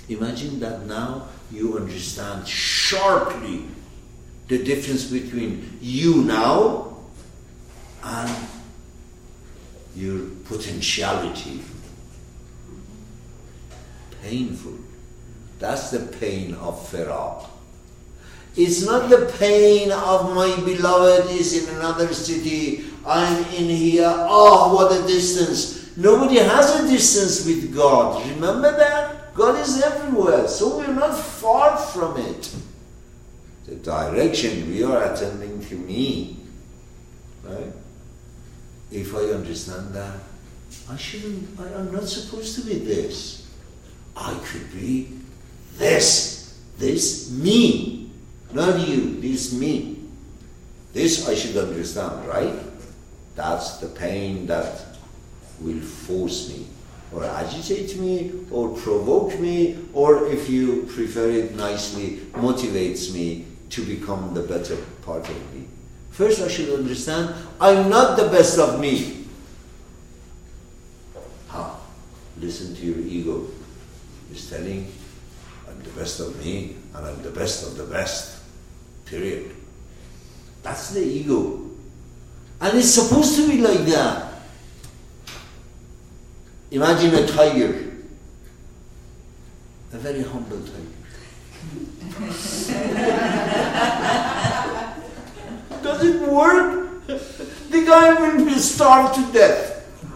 Imagine that now you understand sharply the difference between you now and your potentiality. Painful. That's the pain of firaq. It's not the pain of my beloved is in another city, I'm in here, oh, what a distance. Nobody has a distance with God. Remember that? God is everywhere, so we're not far from it. The direction we are attending to me, right? If I understand that, I'm not supposed to be this. I could be this me, not you, this me. This I should understand, right? That's the pain that will force me, or agitate me, or provoke me, or if you prefer it nicely, motivates me to become the better part of me. First I should understand, I'm not the best of me. Listen to your ego. It's telling, I'm the best of me, and I'm the best of the best. Period. That's the ego. And it's supposed to be like that. Imagine a tiger. A very humble tiger. Does it work? The guy will be starved to death.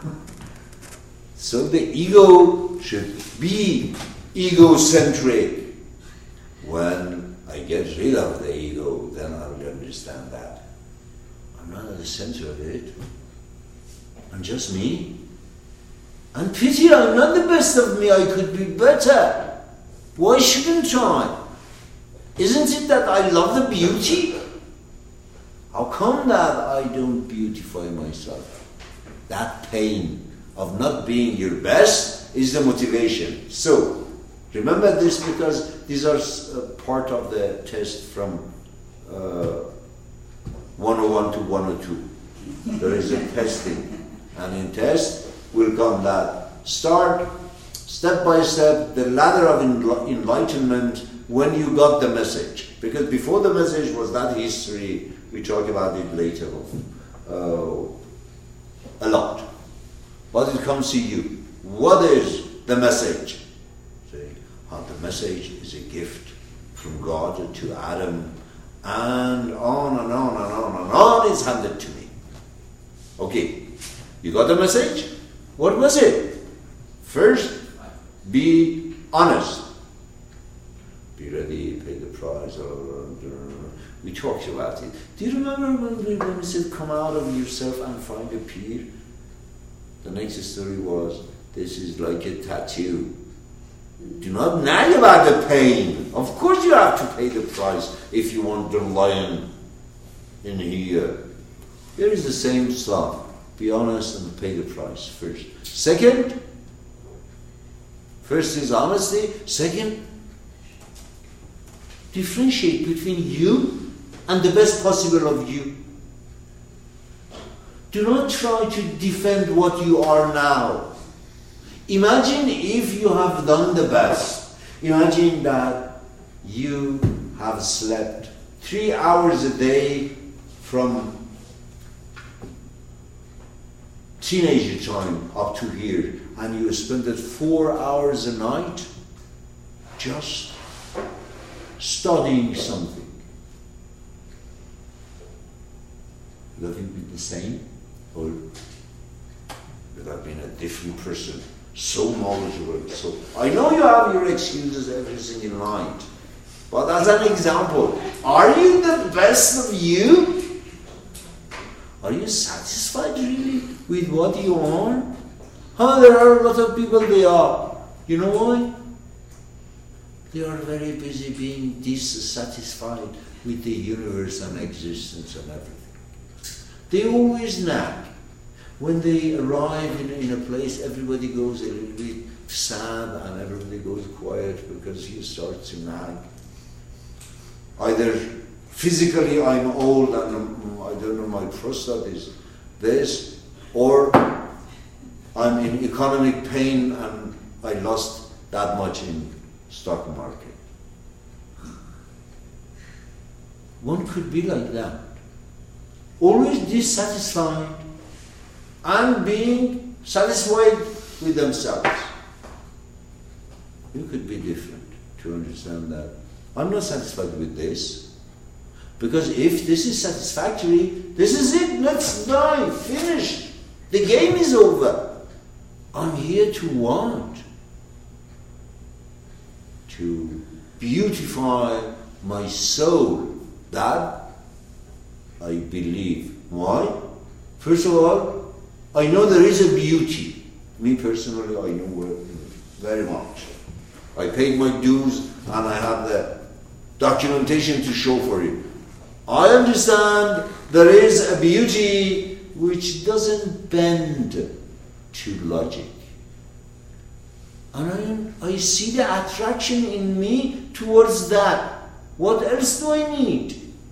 So the ego should be egocentric. When I get rid of the ego, then I will understand that I'm not at the center of it. I'm just me. And pity, I'm not the best of me. I could be better. Why shouldn't I? Isn't it that I love the beauty? How come that I don't beautify myself? That pain of not being your best is the motivation. So, remember this, because these are part of the test from 101 to 102. There is a testing. And in test will come that start step by step the ladder of enlightenment when you got the message. Because before the message was that history, we talk about it later on. A lot. But it comes to you. What is the message? Say, the message is a gift from God to Adam, and on and on and on and on is handed to me. Okay, you got the message? What was it? First, be honest. Be ready, pay the price. We talked about it. Do you remember when we said, come out of yourself and find a peer? The next story was, this is like a tattoo. Do not nag about the pain. Of course you have to pay the price if you want the lion in here. Here is the same stuff. Be honest and pay the price first. Second, first is honesty. Second, differentiate between you and the best possible of you. Do not try to defend what you are now. Imagine if you have done the best. Imagine that you have slept 3 hours a day from teenager time up to here, and you spend it 4 hours a night just studying something. Would have you been the same? Or would have been a different person? So knowledgeable. So I know you have your excuses every single night, but as an example, are you the best of you? Are you satisfied really with what you are? There are a lot of people, they are. You know why? They are very busy being dissatisfied with the universe and existence and everything. They always nag. When they arrive in a place, everybody goes a little bit sad and everybody goes quiet because you start to nag. Either physically I'm old and I don't know, my prostate is this, or I'm in economic pain and I lost that much in stock market. One could be like that. Always dissatisfied and being satisfied with themselves. You could be different to understand that. I'm not satisfied with this. Because if this is satisfactory, this is it, let's die, finished. The game is over. I'm here to want, to beautify my soul. That I believe. Why? First of all, I know there is a beauty. Me personally, I know very much. I paid my dues and I have the documentation to show for it. I understand there is a beauty which doesn't bend to logic. And I see the attraction in me towards that. What else do I need?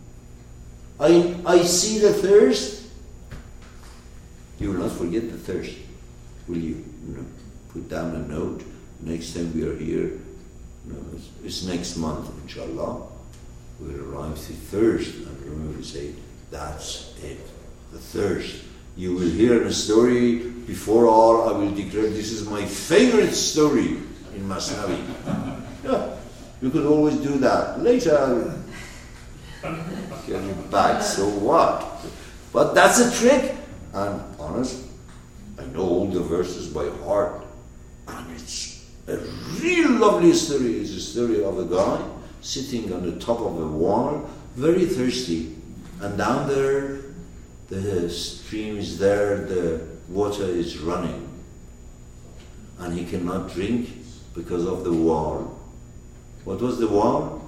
I see the thirst. You will not forget the thirst, will you? No. Put down a note. Next time we are here, no, it's next month, inshallah. We'll arrive to thirst. And remember to say, that's it, the thirst. You will hear a story. Before all, I will declare this is my favorite story in Masnavi. Yeah, you could always do that. Later, I will get it back. So what? But that's a trick. And honest, I know all the verses by heart. And it's a real lovely story. It's a story of a guy sitting on the top of a wall, very thirsty. And down there, the stream is there, the water is running. And he cannot drink because of the wall. What was the wall?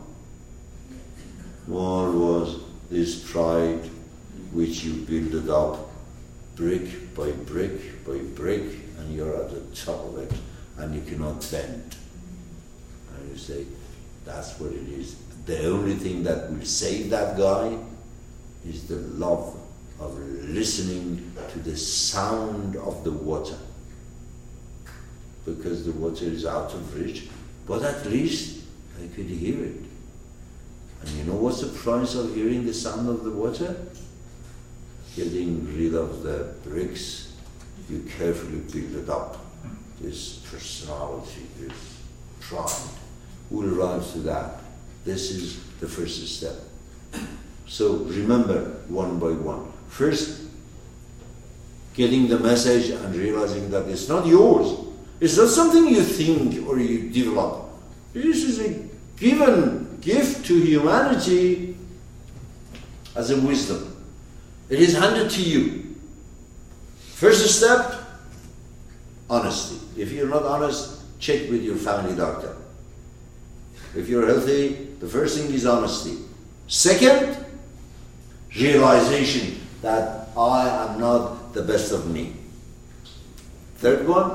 Wall was this pride which you build it up brick by brick by brick, and you're at the top of it, and you cannot bend. And you say, that's what it is. The only thing that will save that guy is the love of listening to the sound of the water. Because the water is out of reach, but at least I could hear it. And you know what's the price of hearing the sound of the water? Getting rid of the bricks, you carefully build it up. This personality, this pride. We'll arrive to that. This is the first step. So remember, one by one. First, getting the message and realizing that it's not yours. It's not something you think or you develop. This is a given gift to humanity as a wisdom. It is handed to you. First step, honesty. If you're not honest, check with your family doctor. If you're healthy, the first thing is honesty. Second, realization that I am not the best of me. Third one,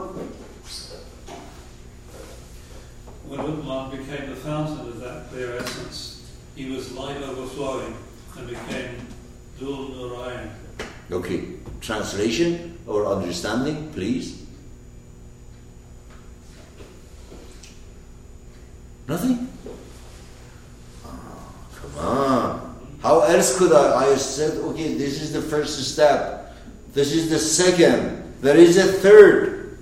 when Uthman became the fountain of that clear essence, he was light overflowing and became Dhul Nurayn. Okay, translation or understanding, please. Nothing? Oh, come on. How else could I said, okay, this is the first step. This is the second. There is a third.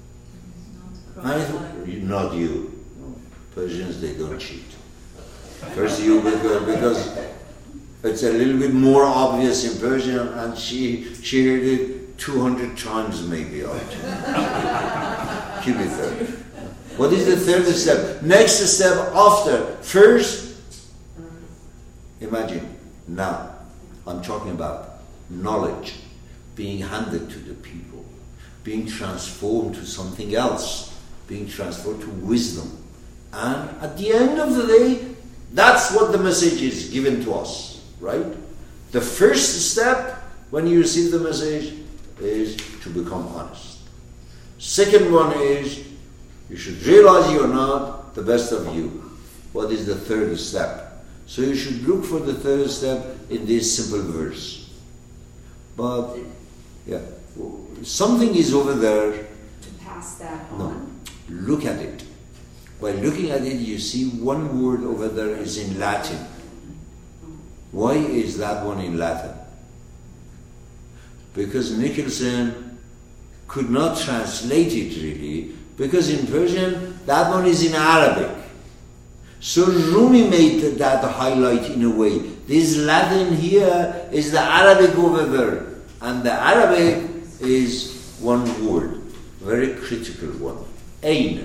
Not you. Persians, they don't cheat. First you, because it's a little bit more obvious in Persian, and she heard it 200 times maybe. Keep it there. What is the third step? Next step after. First, imagine, now, I'm talking about knowledge being handed to the people, being transformed to something else, being transformed to wisdom. And at the end of the day, that's what the message is given to us, right? The first step when you receive the message is to become honest. Second one is you should realize you are not the best of you. What is the third step? So you should look for the third step in this simple verse. But, yeah, something is over there. To pass that on? No, look at it. by looking at it, you see one word over there is in Latin. Why is that one in Latin? Because Nicholson could not translate it really, because in Persian that one is in Arabic. So Rumi made that highlight in a way. This Latin here is the Arabic over there, and the Arabic is one word, very critical one, Ain.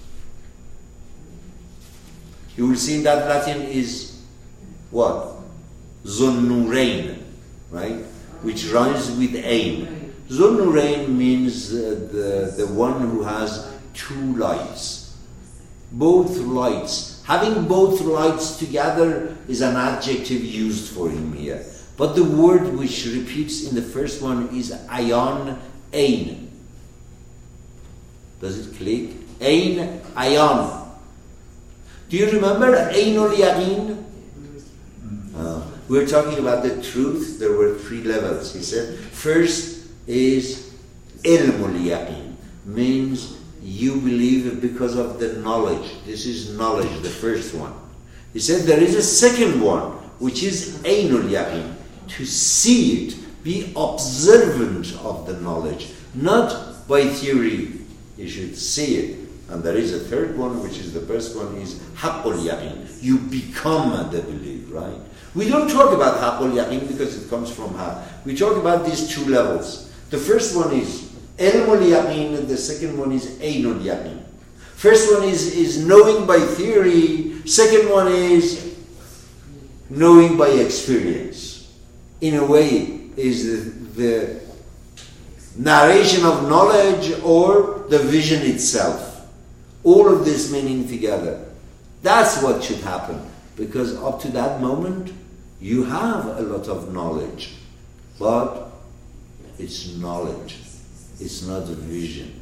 You will see that Latin is what? Zunnurain, right? Which rhymes with Ain. Zunnurain means the one who has two lights. Both lights. Having both lights together is an adjective used for him here. But the word which repeats in the first one is Ayan, Ain. Does it click? Ain, Ayan. Do you remember Ainul Yaqeen? We're talking about the truth. There were three levels. He said, first is Ilmul Yaqeen, means you believe because of the knowledge. This is knowledge, the first one. He said there is a second one, which is Ainul Yaqeen, to see it, be observant of the knowledge, not by theory. You should see it. And there is a third one, which is the first one, is Haqqul Yaqeen. You become the belief, right? We don't talk about Haqqul Yaqeen because it comes from Ha. We talk about these two levels. The first one is Ilmul Yaqeen, and the second one is Ainul Yaqeen. First one is knowing by theory. Second one is knowing by experience. In a way, is the narration of knowledge or the vision itself. All of this meaning together. That's what should happen. Because up to that moment, you have a lot of knowledge. But it's knowledge. It's not a vision.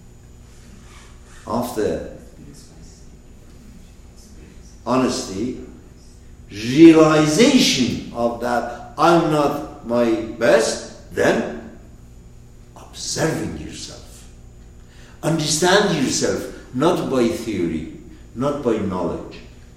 After honesty, realization of that I'm not my best, then observing yourself. Understand yourself, not by theory, not by knowledge,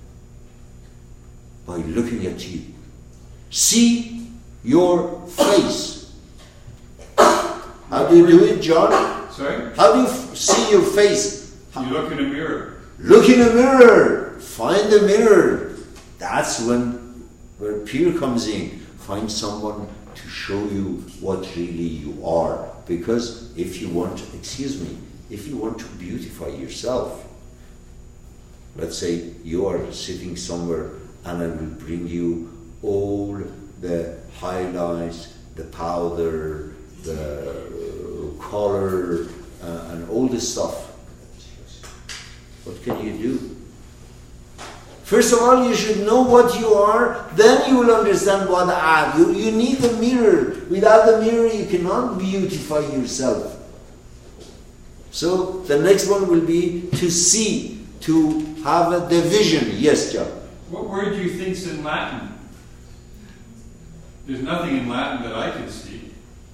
by looking at you. See your face. How do you do it, John? Sorry? How do you see your face? You look in a mirror. Look in a mirror. Find the mirror. That's where Pir comes in. Find someone to show you what really you are. Because if you want to beautify yourself, let's say you are sitting somewhere and I will bring you all the highlights, the powder, the color, and all this stuff. What can you do? First of all, you should know what you are, then you will understand what I am. You need a mirror. Without the mirror, you cannot beautify yourself. So, the next one will be to see, to have the vision. Yes, John? What word do you think's in Latin? There's nothing in Latin that I can see.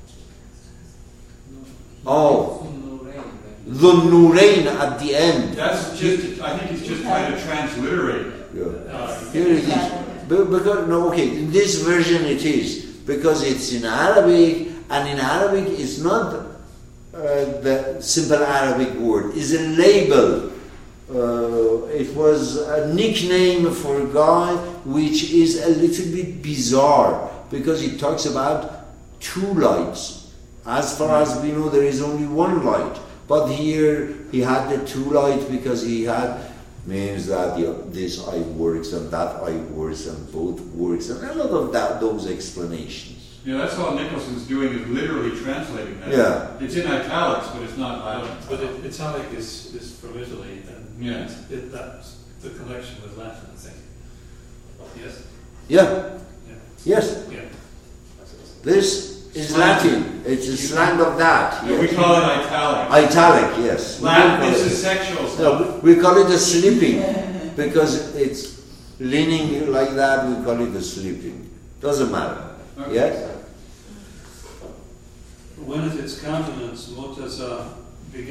Oh, Dhunnurain at the end. That's just, I think it's just trying to transliterate. Yeah. Here it is. Because, in this version it is. Because it's in Arabic, and in Arabic it's not the simple Arabic word. It's a label. It was a nickname for a guy which is a little bit bizarre. Because it talks about two lights. As far as we know, there is only one light. But here he had the two lights because he had means that this eye works and that eye works and both works and a lot of those explanations. Yeah, that's all Nicholson's doing is literally translating that. Yeah. It's in italics, but it's not Latin. But italic is from Italy, and yeah. That's the connection with Latin, I think. Yes? Yeah. Yeah. Yes. Yeah. This is Latin. It's a slang of that. Yeah, we call it italic. Italic, yes. Latin, this is sexual stuff. No, we call it a sleeping because it's leaning like that. We call it a sleeping. Doesn't matter. Okay. Yes. When is its countenance, Murtaza